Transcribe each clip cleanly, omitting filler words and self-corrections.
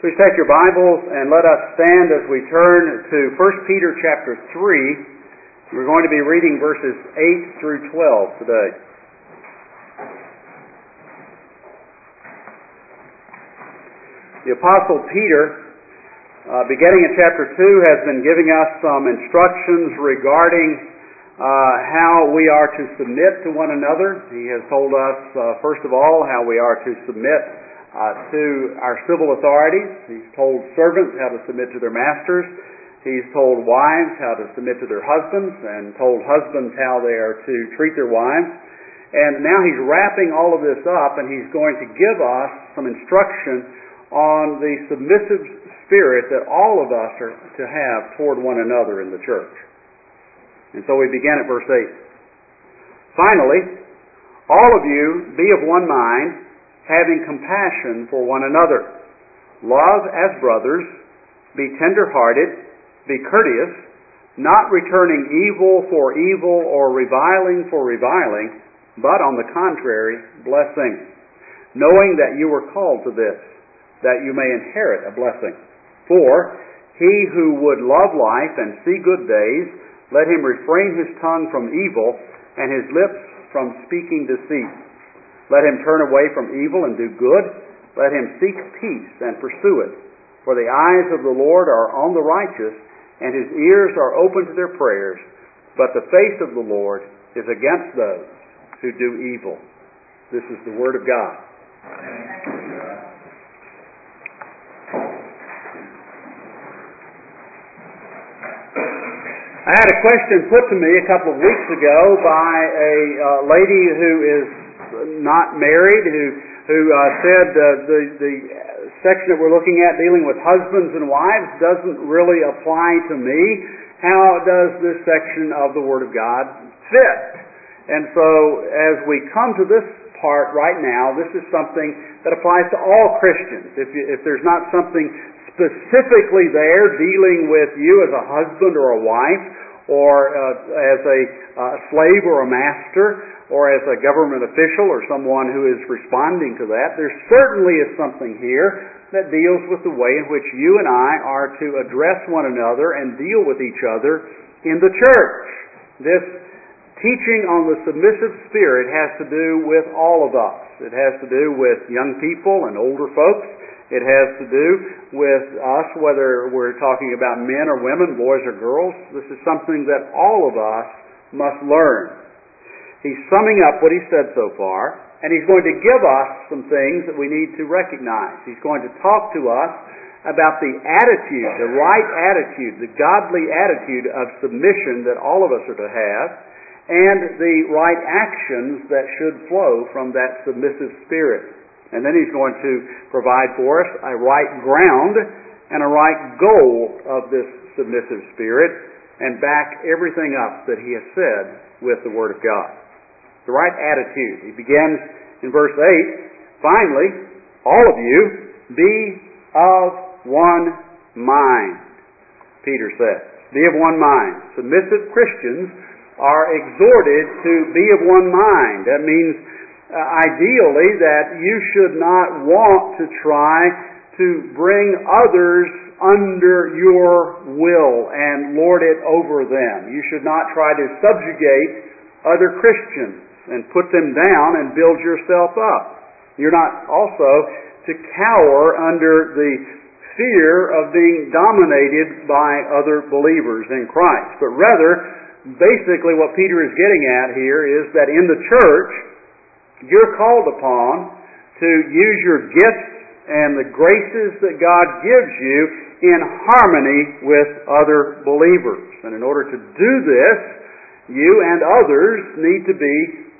Please take your Bibles and let us stand as we turn to 1 Peter chapter 3. We're going to be reading verses 8 through 12 today. The Apostle Peter, beginning in chapter 2, has been giving us some instructions regarding how we are to submit to one another. He has told us, first of all, how we are to submit to our civil authorities. He's told servants how to submit to their masters. He's told wives how to submit to their husbands, and told husbands how they are to treat their wives. And now he's wrapping all of this up, and he's going to give us some instruction on the submissive spirit that all of us are to have toward one another in the church. And so we begin at verse 8. Finally, all of you be of one mind, having compassion for one another. Love as brothers, be tender-hearted, be courteous, not returning evil for evil or reviling for reviling, but on the contrary, blessing, knowing that you were called to this, that you may inherit a blessing. For he who would love life and see good days, let him refrain his tongue from evil and his lips from speaking deceit. Let him turn away from evil and do good. Let him seek peace and pursue it. For the eyes of the Lord are on the righteous, and his ears are open to their prayers. But the face of the Lord is against those who do evil. This is the word of God. I had a question put to me a couple of weeks ago by a lady who is not married, who said the section that we're looking at dealing with husbands and wives doesn't really apply to me. How does this section of the Word of God fit? And so as we come to this part right now, this is something that applies to all Christians. If there's not something specifically there dealing with you as a husband or a wife, or as a slave or a master, or as a government official or someone who is responding to that, there certainly is something here that deals with the way in which you and I are to address one another and deal with each other in the church. This teaching on the submissive spirit has to do with all of us. It has to do with young people and older folks. It has to do with us, whether we're talking about men or women, boys or girls. This is something that all of us must learn. He's summing up what he said so far, and he's going to give us some things that we need to recognize. He's going to talk to us about the attitude, the right attitude, the godly attitude of submission that all of us are to have, and the right actions that should flow from that submissive spirit. And then he's going to provide for us a right ground and a right goal of this submissive spirit, and back everything up that he has said with the Word of God. The right attitude. He begins in verse 8, finally, all of you be of one mind, Peter says. Be of one mind. Submissive Christians are exhorted to be of one mind. That means, ideally, that you should not want to try to bring others under your will and lord it over them. You should not try to subjugate other Christians and put them down and build yourself up. You're not also to cower under the fear of being dominated by other believers in Christ. But rather, basically what Peter is getting at here is that in the church, you're called upon to use your gifts and the graces that God gives you in harmony with other believers. And in order to do this, you and others need to be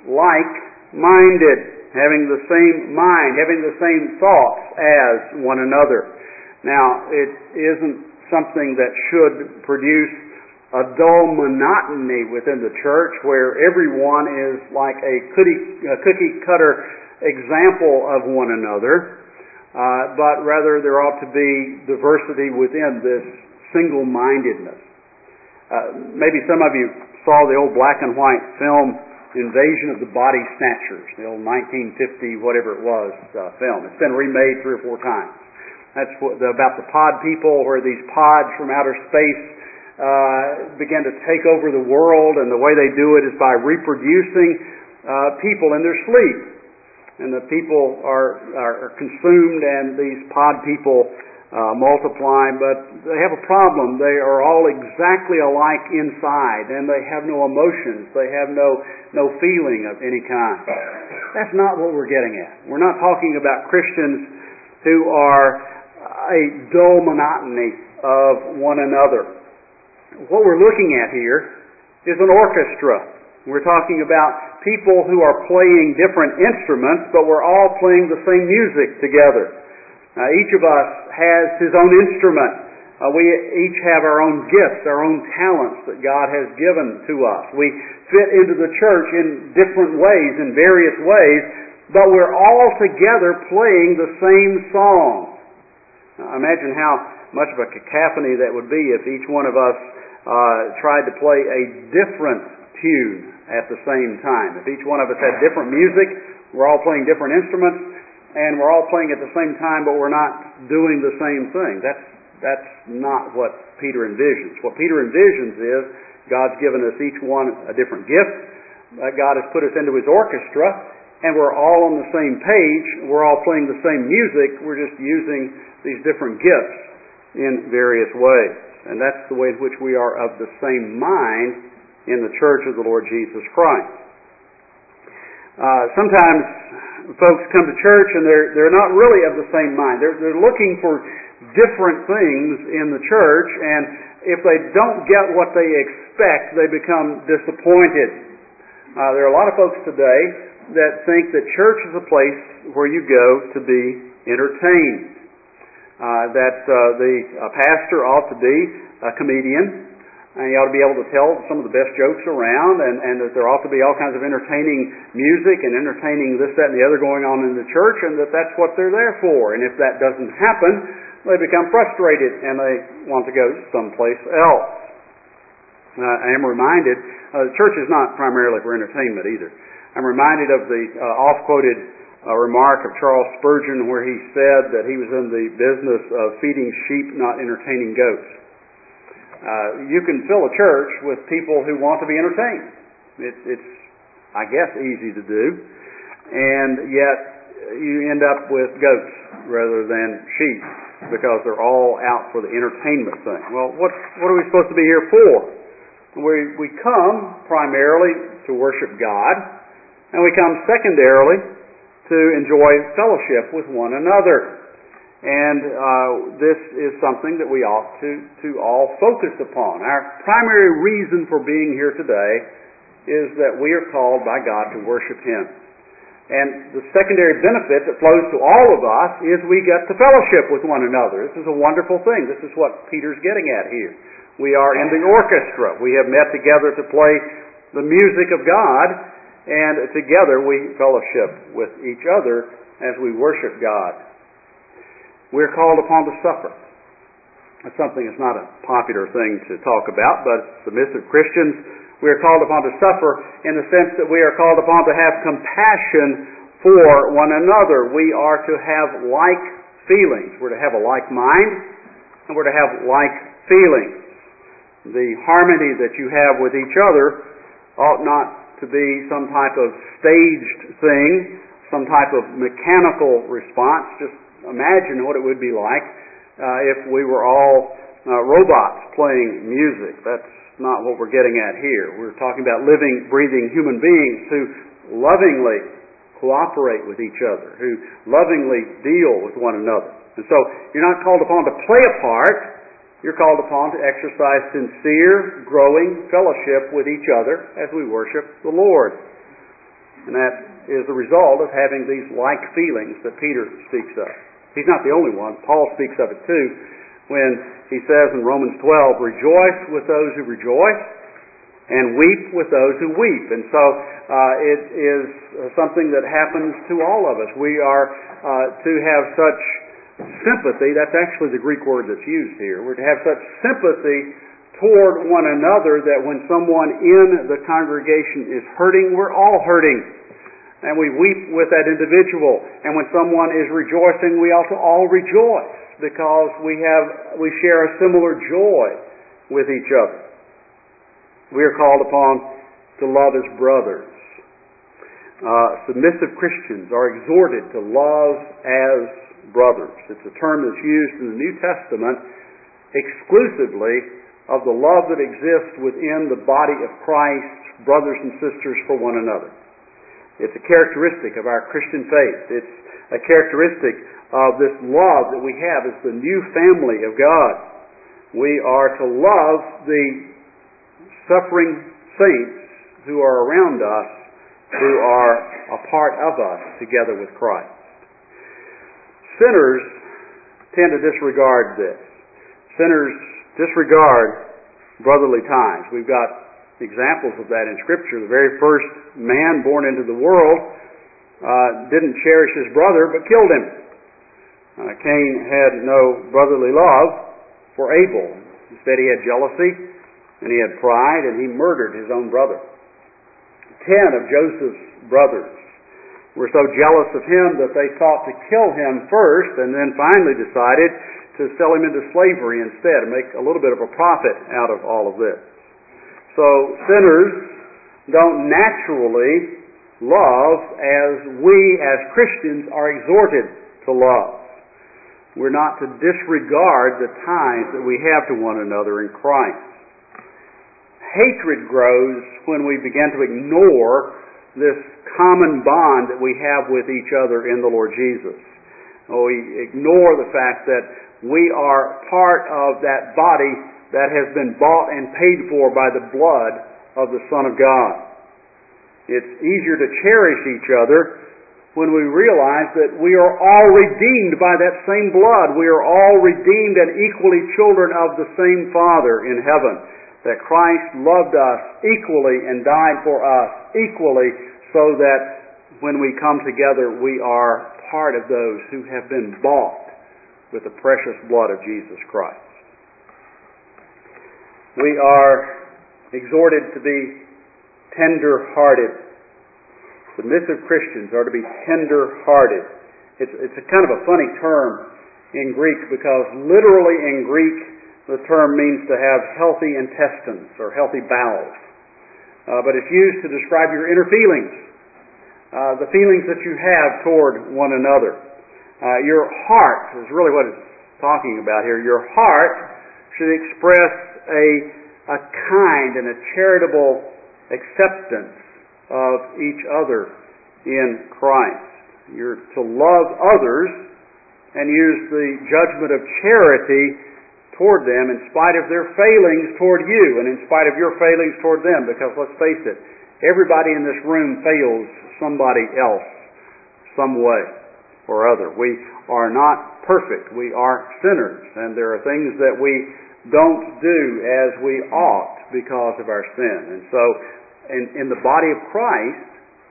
like-minded, having the same mind, having the same thoughts as one another. Now, it isn't something that should produce a dull monotony within the church where everyone is like a cookie-cutter example of one another, but rather there ought to be diversity within this single-mindedness. Maybe some of you saw the old black and white film Invasion of the Body Snatchers, the old 1950 whatever it was film. It's been remade 3 or 4 times. That's about the pod people, where these pods from outer space begin to take over the world, and the way they do it is by reproducing people in their sleep. And the people are consumed, and these pod people multiply, but they have a problem. They are all exactly alike inside, and they have no emotions. They have no feeling of any kind. That's not what we're getting at. We're not talking about Christians who are a dull monotony of one another. What we're looking at here is an orchestra. We're talking about people who are playing different instruments, but we're all playing the same music together. Each of us has his own instrument. We each have our own gifts, our own talents that God has given to us. We fit into the church in different ways, in various ways, but we're all together playing the same song. Now, imagine how much of a cacophony that would be if each one of us tried to play a different tune at the same time. If each one of us had different music, we're all playing different instruments, and we're all playing at the same time, but we're not doing the same thing. That's not what Peter envisions. What Peter envisions is God's given us each one a different gift. God has put us into His orchestra, and we're all on the same page. We're all playing the same music. We're just using these different gifts in various ways. And that's the way in which we are of the same mind in the church of the Lord Jesus Christ. Sometimes folks come to church and they're not really of the same mind. They're looking for different things in the church, and if they don't get what they expect, they become disappointed. There are a lot of folks today that think that church is a place where you go to be entertained. That the pastor ought to be a comedian, and he ought to be able to tell some of the best jokes around, and that there ought to be all kinds of entertaining music and entertaining this, that, and the other going on in the church, and that's what they're there for. And if that doesn't happen, they become frustrated and they want to go someplace else. I am reminded, the church is not primarily for entertainment either. I'm reminded of the oft-quoted remark of Charles Spurgeon, where he said that he was in the business of feeding sheep, not entertaining goats. You can fill a church with people who want to be entertained. It's, I guess, easy to do, and yet you end up with goats rather than sheep because they're all out for the entertainment thing. Well, what are we supposed to be here for? We come primarily to worship God, and we come secondarily to enjoy fellowship with one another. And this is something that we ought to all focus upon. Our primary reason for being here today is that we are called by God to worship Him. And the secondary benefit that flows to all of us is we get to fellowship with one another. This is a wonderful thing. This is what Peter's getting at here. We are in the orchestra. We have met together to play the music of God, and together we fellowship with each other as we worship God. We're called upon to suffer. That's something that's not a popular thing to talk about, but submissive Christians, we are called upon to suffer in the sense that we are called upon to have compassion for one another. We are to have like feelings. We're to have a like mind, and we're to have like feelings. The harmony that you have with each other ought not to be some type of staged thing, some type of mechanical response. Just imagine what it would be like if we were all robots playing music. That's not what we're getting at here. We're talking about living, breathing human beings who lovingly cooperate with each other, who lovingly deal with one another. And so you're not called upon to play a part. You're called upon to exercise sincere, growing fellowship with each other as we worship the Lord. And that is the result of having these like feelings that Peter speaks of. He's not the only one. Paul speaks of it too when he says in Romans 12, rejoice with those who rejoice and weep with those who weep. And so it is something that happens to all of us. We are to have such sympathy. That's actually the Greek word that's used here. We're to have such sympathy toward one another that when someone in the congregation is hurting, we're all hurting. And we weep with that individual. And when someone is rejoicing, we ought to all rejoice. because we share a similar joy with each other. We are called upon to love as brothers. Submissive Christians are exhorted to love as brothers. It's a term that's used in the New Testament exclusively of the love that exists within the body of Christ, brothers and sisters for one another. It's a characteristic of our Christian faith. It's a characteristic of this love that we have as the new family of God. We are to love the suffering saints who are around us, who are a part of us together with Christ. Sinners tend to disregard this. Sinners disregard brotherly ties. We've got examples of that in Scripture. The very first man born into the world didn't cherish his brother, but killed him. Cain had no brotherly love for Abel. Instead, he had jealousy, and he had pride, and he murdered his own brother. 10 of Joseph's brothers were so jealous of him that they sought to kill him first, and then finally decided to sell him into slavery instead and make a little bit of a profit out of all of this. So sinners don't naturally love as we as Christians are exhorted to love. We're not to disregard the ties that we have to one another in Christ. Hatred grows when we begin to ignore this common bond that we have with each other in the Lord Jesus. We ignore the fact that we are part of that body that has been bought and paid for by the blood of the Son of God. It's easier to cherish each other when we realize that we are all redeemed by that same blood. We are all redeemed and equally children of the same Father in heaven. That Christ loved us equally and died for us equally, so that when we come together we are part of those who have been bought with the precious blood of Jesus Christ. We are exhorted to be tender-hearted. Submissive Christians are to be tender-hearted. It's a kind of a funny term in Greek, because literally in Greek the term means to have healthy intestines or healthy bowels. But it's used to describe your inner feelings, the feelings that you have toward one another. Your heart is really what it's talking about here. Your heart should express a kind and a charitable acceptance of each other in Christ. You're to love others and use the judgment of charity toward them in spite of their failings toward you and in spite of your failings toward them, because let's face it, everybody in this room fails somebody else some way or other. We are not perfect. We are sinners, and there are things that we don't do as we ought because of our sin. And so in the body of Christ,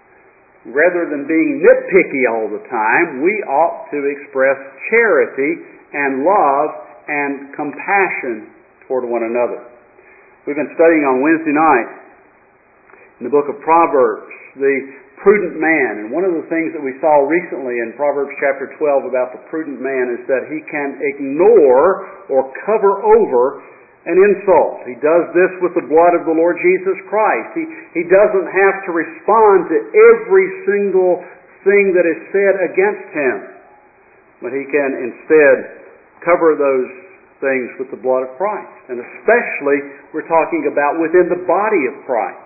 rather than being nitpicky all the time, we ought to express charity and love and compassion toward one another. We've been studying on Wednesday night in the book of Proverbs, the prudent man. And one of the things that we saw recently in Proverbs chapter 12 about the prudent man is that he can ignore or cover over an insult. He does this with the blood of the Lord Jesus Christ. He doesn't have to respond to every single thing that is said against him, but he can instead cover those things with the blood of Christ. And especially, we're talking about within the body of Christ.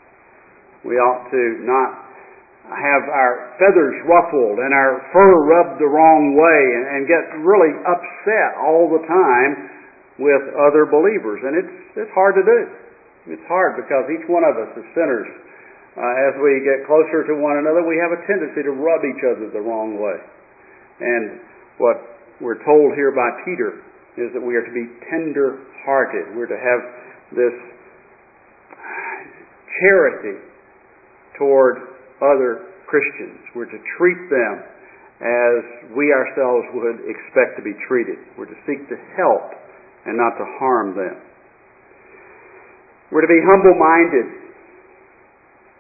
We ought to not have our feathers ruffled and our fur rubbed the wrong way and get really upset all the time with other believers. And it's hard to do. It's hard because each one of us is sinners. As we get closer to one another, we have a tendency to rub each other the wrong way. And what we're told here by Peter is that we are to be tender-hearted. We're to have this charity toward other Christians. We're to treat them as we ourselves would expect to be treated. We're to seek to help and not to harm them. We're to be humble-minded.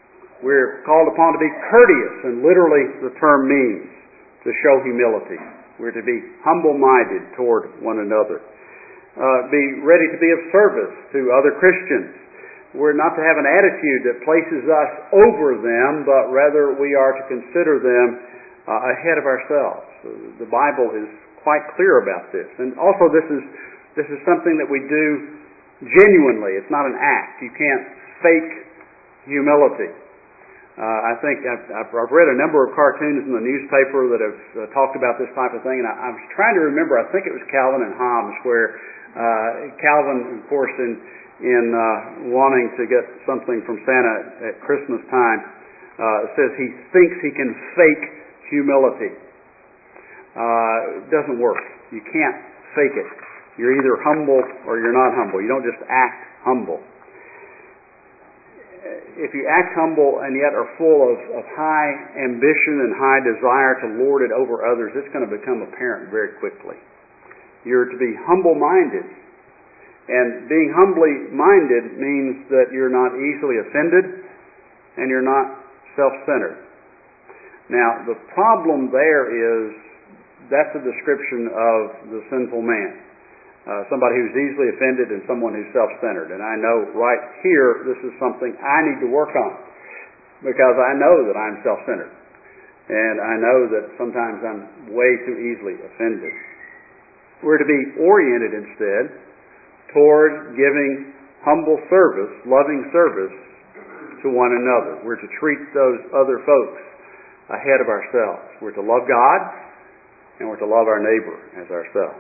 We're called upon to be courteous, and literally the term means to show humility. We're to be humble-minded toward one another. Be ready to be of service to other Christians. We're not to have an attitude that places us over them, but rather we are to consider them ahead of ourselves. The Bible is quite clear about this. And also this is something that we do genuinely. It's not an act. You can't fake humility. I think I've read a number of cartoons in the newspaper that have talked about this type of thing, and I was trying to remember, I think it was Calvin and Hobbes, where Calvin, of course, in wanting to get something from Santa at Christmas time, says he thinks he can fake humility. It doesn't work. You can't fake it. You're either humble or you're not humble. You don't just act humble. If you act humble and yet are full of high ambition and high desire to lord it over others, it's going to become apparent very quickly. You're to be humble-minded. And being humbly-minded means that you're not easily offended and you're not self-centered. Now, the problem there is that's a description of the sinful man. Somebody who's easily offended and someone who's self-centered. And I know right here this is something I need to work on because I know that I'm self-centered. And I know that sometimes I'm way too easily offended. We're to be oriented instead toward giving humble service, loving service to one another. We're to treat those other folks ahead of ourselves. We're to love God and we're to love our neighbor as ourselves.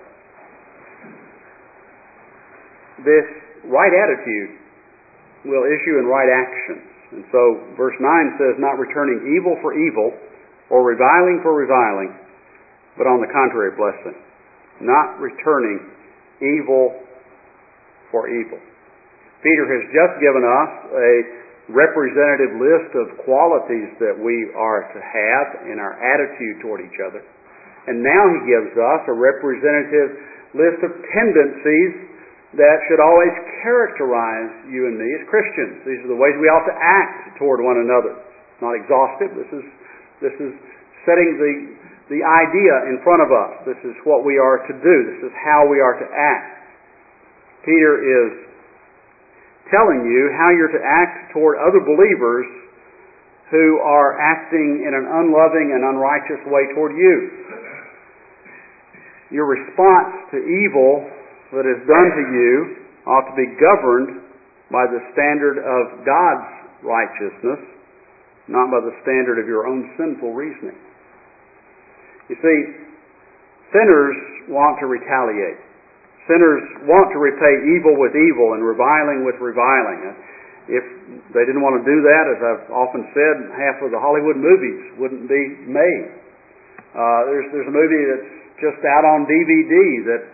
This right attitude will issue in right actions. And so verse 9 says, not returning evil for evil or reviling for reviling, but on the contrary, blessing. Not returning evil for evil. Peter has just given us a representative list of qualities that we are to have in our attitude toward each other. And now he gives us a representative list of tendencies that should always characterize you and me as Christians. These are the ways we ought to act toward one another. It's not exhaustive. This is setting the idea in front of us. This is what we are to do. This is how we are to act. Peter is telling you how you're to act toward other believers who are acting in an unloving and unrighteous way toward you. Your response to evil that is done to you ought to be governed by the standard of God's righteousness, not by the standard of your own sinful reasoning. You see, sinners want to retaliate. Sinners want to repay evil with evil and reviling with reviling. If they didn't want to do that, as I've often said, half of the Hollywood movies wouldn't be made. There's a movie that's just out on DVD that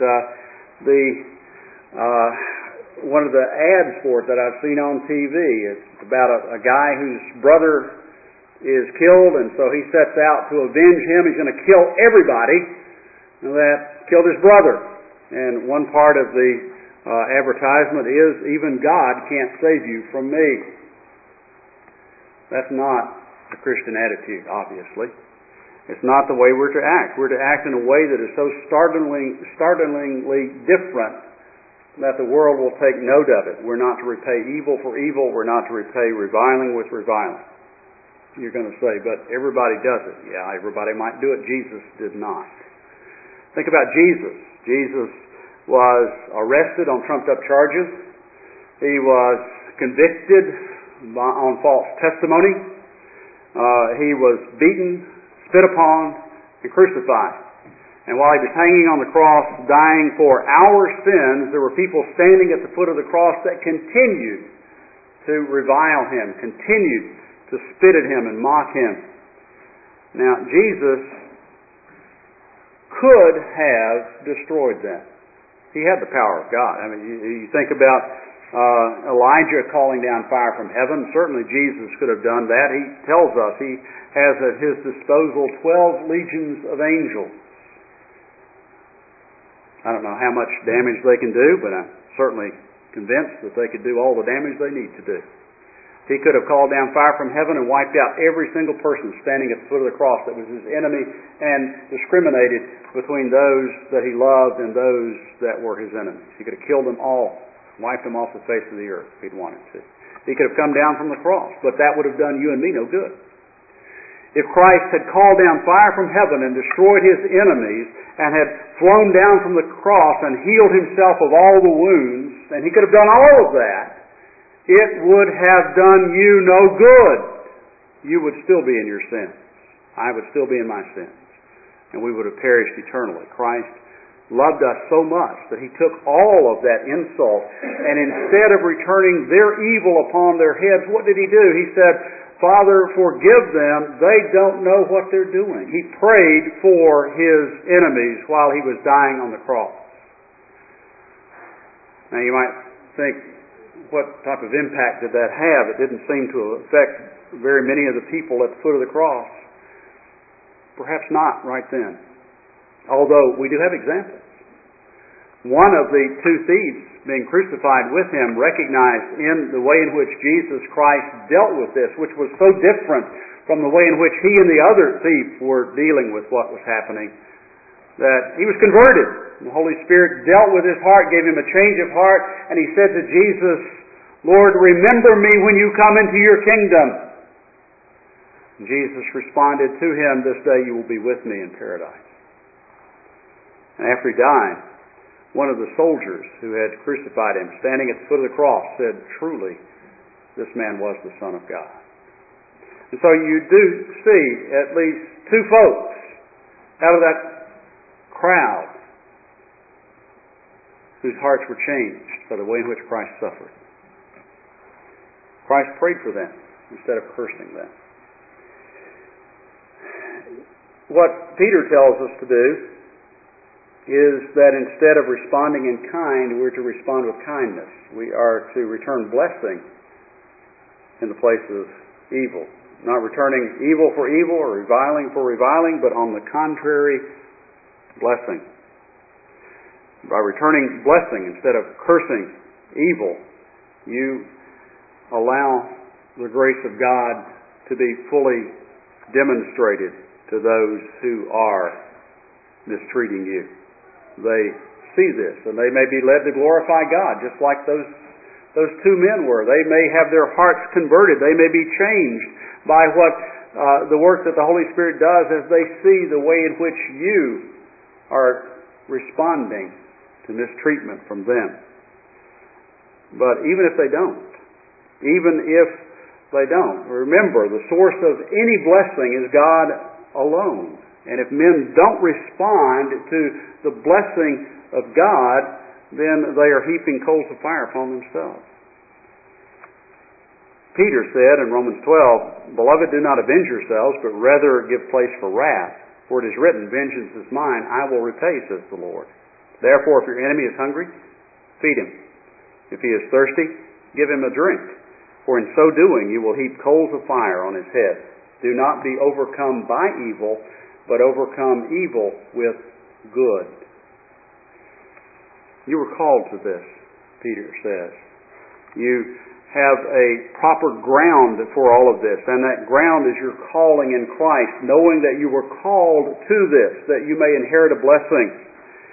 one of the ads for it that I've seen on TV. It's about a guy whose brother is killed, and so he sets out to avenge him. He's going to kill everybody that killed his brother. And one part of the advertisement is, even God can't save you from me. That's not a Christian attitude, obviously. It's not the way we're to act. We're to act in a way that is so startlingly different that the world will take note of it. We're not to repay evil for evil. We're not to repay reviling with reviling. You're going to say, but everybody does it. Yeah, everybody might do it. Jesus did not. Think about Jesus. Jesus was arrested on trumped-up charges. He was convicted on false testimony. He was beaten, spit upon, and crucified. And while he was hanging on the cross, dying for our sins, there were people standing at the foot of the cross that continued to revile him, continued to spit at him and mock him. Now, Jesus could have destroyed them. He had the power of God. I mean, you think about Elijah calling down fire from heaven. Certainly Jesus could have done that. He tells us he has at his disposal 12 legions of angels. I don't know how much damage they can do, but I'm certainly convinced that they could do all the damage they need to do. He could have called down fire from heaven and wiped out every single person standing at the foot of the cross that was his enemy and discriminated between those that he loved and those that were his enemies. He could have killed them all, wiped them off the face of the earth if he'd wanted to. He could have come down from the cross, but that would have done you and me no good. If Christ had called down fire from heaven and destroyed his enemies and had flown down from the cross and healed himself of all the wounds, and he could have done all of that, it would have done you no good. You would still be in your sins. I would still be in my sins. And we would have perished eternally. Christ loved us so much that he took all of that insult, and instead of returning their evil upon their heads, what did he do? He said, Father, forgive them. They don't know what they're doing. He prayed for his enemies while he was dying on the cross. Now you might think, what type of impact did that have? It didn't seem to affect very many of the people at the foot of the cross. Perhaps not right then. Although we do have examples. One of the two thieves being crucified with him recognized in the way in which Jesus Christ dealt with this, which was so different from the way in which he and the other thief were dealing with what was happening, that he was converted. The Holy Spirit dealt with his heart, gave him a change of heart, and he said to Jesus, Lord, remember me when you come into your kingdom. And Jesus responded to him, this day you will be with me in paradise. And after he died, one of the soldiers who had crucified him, standing at the foot of the cross, said, truly, this man was the Son of God. And so you do see at least two folks out of that crowd whose hearts were changed by the way in which Christ suffered. Christ prayed for them instead of cursing them. What Peter tells us to do is that instead of responding in kind, we're to respond with kindness. We are to return blessing in the place of evil. Not returning evil for evil or reviling for reviling, but on the contrary, blessing. By returning blessing instead of cursing evil, you allow the grace of God to be fully demonstrated to those who are mistreating you. They see this, and they may be led to glorify God, just like those two men were. They may have their hearts converted. They may be changed by what the work that the Holy Spirit does as they see the way in which you are responding to mistreatment from them. But even if they don't, remember, the source of any blessing is God alone. And if men don't respond to the blessing of God, then they are heaping coals of fire upon themselves. Peter said in Romans 12, Beloved, do not avenge yourselves, but rather give place for wrath. For it is written, Vengeance is mine, I will repay, says the Lord. Therefore, if your enemy is hungry, feed him. If he is thirsty, give him a drink. For in so doing, you will heap coals of fire on his head. Do not be overcome by evil, but overcome evil with good. You were called to this, Peter says. You have a proper ground for all of this, and that ground is your calling in Christ, knowing that you were called to this, that you may inherit a blessing.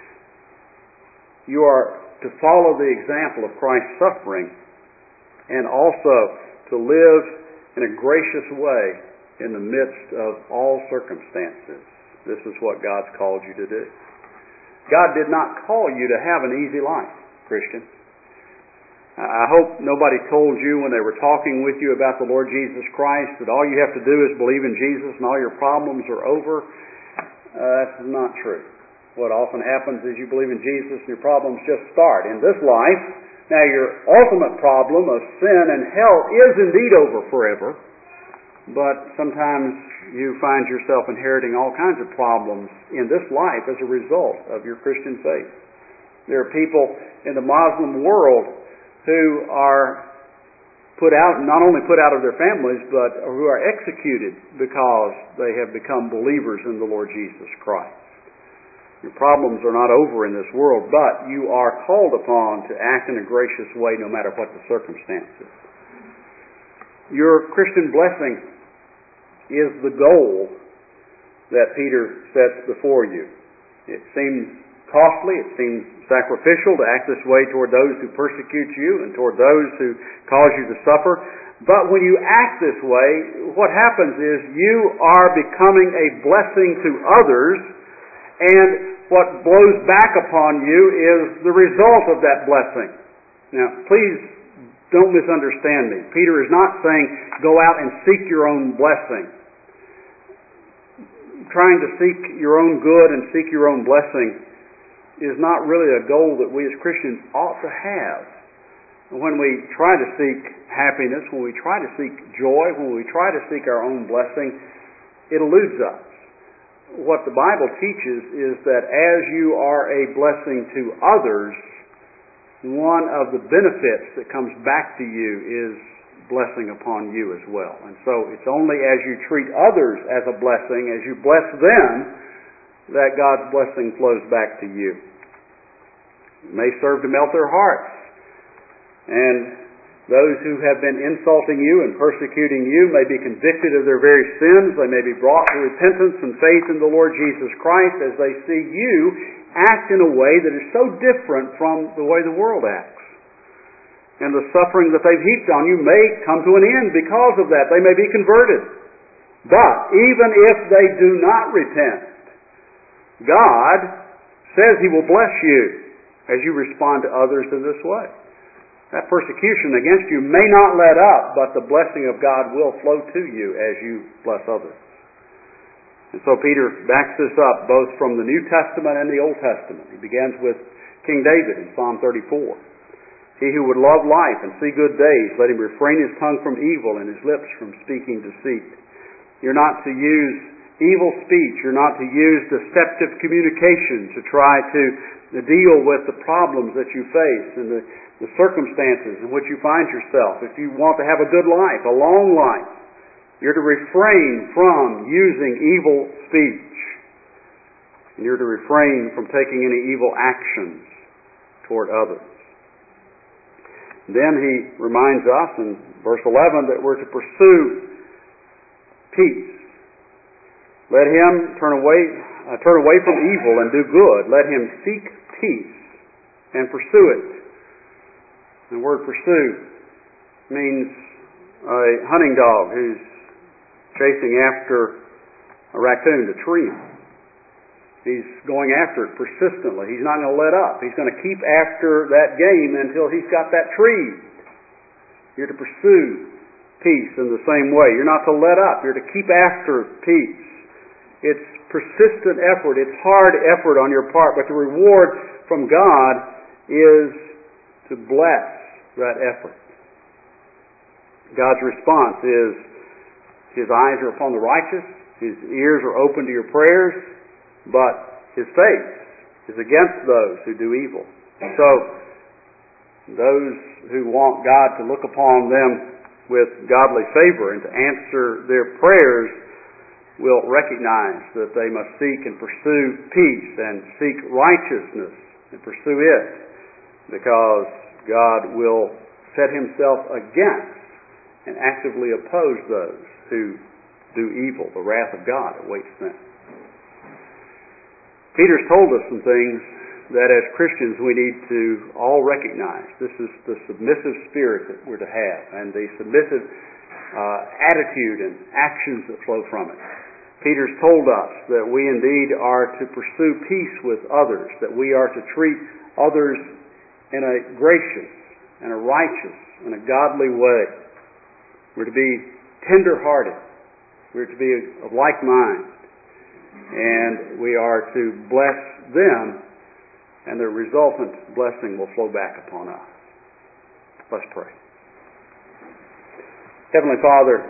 You are to follow the example of Christ's suffering, and also to live in a gracious way in the midst of all circumstances. This is what God's called you to do. God did not call you to have an easy life, Christian. I hope nobody told you when they were talking with you about the Lord Jesus Christ that all you have to do is believe in Jesus and all your problems are over. That's not true. What often happens is you believe in Jesus and your problems just start. In this life, now your ultimate problem of sin and hell is indeed over forever, but sometimes you find yourself inheriting all kinds of problems in this life as a result of your Christian faith. There are people in the Muslim world who are not only put out of their families, but who are executed because they have become believers in the Lord Jesus Christ. Your problems are not over in this world, but you are called upon to act in a gracious way no matter what the circumstances. Your Christian blessing is the goal that Peter sets before you. It seems costly, it seems sacrificial to act this way toward those who persecute you and toward those who cause you to suffer. But when you act this way, what happens is you are becoming a blessing to others, and what blows back upon you is the result of that blessing. Now, please don't misunderstand me. Peter is not saying go out and seek your own blessing. Trying to seek your own good and seek your own blessing is not really a goal that we as Christians ought to have. When we try to seek happiness, when we try to seek joy, when we try to seek our own blessing, it eludes us. What the Bible teaches is that as you are a blessing to others, one of the benefits that comes back to you is blessing upon you as well. And so it's only as you treat others as a blessing, as you bless them, that God's blessing flows back to you. It may serve to melt their hearts. And those who have been insulting you and persecuting you may be convicted of their very sins. They may be brought to repentance and faith in the Lord Jesus Christ as they see you act in a way that is so different from the way the world acts. And the suffering that they've heaped on you may come to an end because of that. They may be converted. But even if they do not repent, God says He will bless you as you respond to others in this way. That persecution against you may not let up, but the blessing of God will flow to you as you bless others. And so Peter backs this up both from the New Testament and the Old Testament. He begins with King David in Psalm 34. He who would love life and see good days, let him refrain his tongue from evil and his lips from speaking deceit. You're not to use evil speech. You're not to use deceptive communication to try to deal with the problems that you face and the circumstances in which you find yourself. If you want to have a good life, a long life, you're to refrain from using evil speech. And you're to refrain from taking any evil actions toward others. Then he reminds us in verse 11 that we're to pursue peace. Let him turn away from evil and do good. Let him seek peace and pursue it. The word pursue means a hunting dog who's chasing after a raccoon to tree him. He's going after it persistently. He's not going to let up. He's going to keep after that game until he's got that tree. You're to pursue peace in the same way. You're not to let up. You're to keep after peace. It's persistent effort. It's hard effort on your part, but the reward from God is to bless that effort. God's response is His eyes are upon the righteous, His ears are open to your prayers, but His face is against those who do evil. So, those who want God to look upon them with godly favor and to answer their prayers will recognize that they must seek and pursue peace and seek righteousness and pursue it, because God will set Himself against and actively oppose those who do evil. The wrath of God awaits them. Peter's told us some things that as Christians we need to all recognize. This is the submissive spirit that we're to have, and the submissive attitude and actions that flow from it. Peter's told us that we indeed are to pursue peace with others, that we are to treat others in a gracious and a righteous and a godly way. We're to be tender-hearted. We're to be of like mind. And we are to bless them, and the resultant blessing will flow back upon us. Let's pray. Heavenly Father,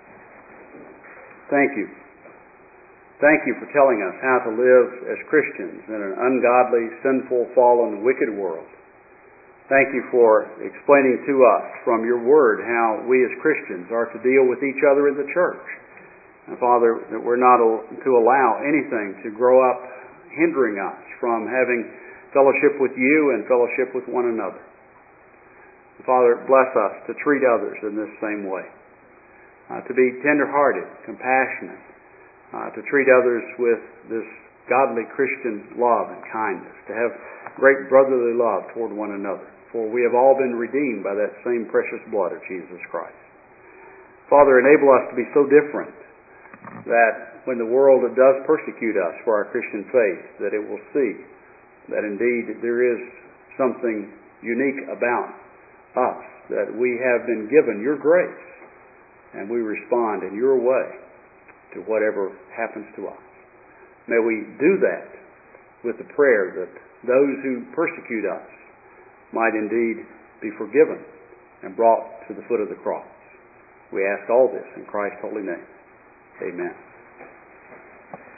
thank you. Thank you for telling us how to live as Christians in an ungodly, sinful, fallen, wicked world. Thank you for explaining to us from your word how we as Christians are to deal with each other in the church. And Father, that we're not to allow anything to grow up hindering us from having fellowship with you and fellowship with one another. And Father, bless us to treat others in this same way. to be tender-hearted, compassionate, to treat others with this godly Christian love and kindness, to have great brotherly love toward one another. For we have all been redeemed by that same precious blood of Jesus Christ. Father, enable us to be so different that when the world does persecute us for our Christian faith, that it will see that indeed there is something unique about us, that we have been given your grace, and we respond in your way to whatever happens to us. May we do that with the prayer that those who persecute us might indeed be forgiven and brought to the foot of the cross. We ask all this in Christ's holy name. Amen.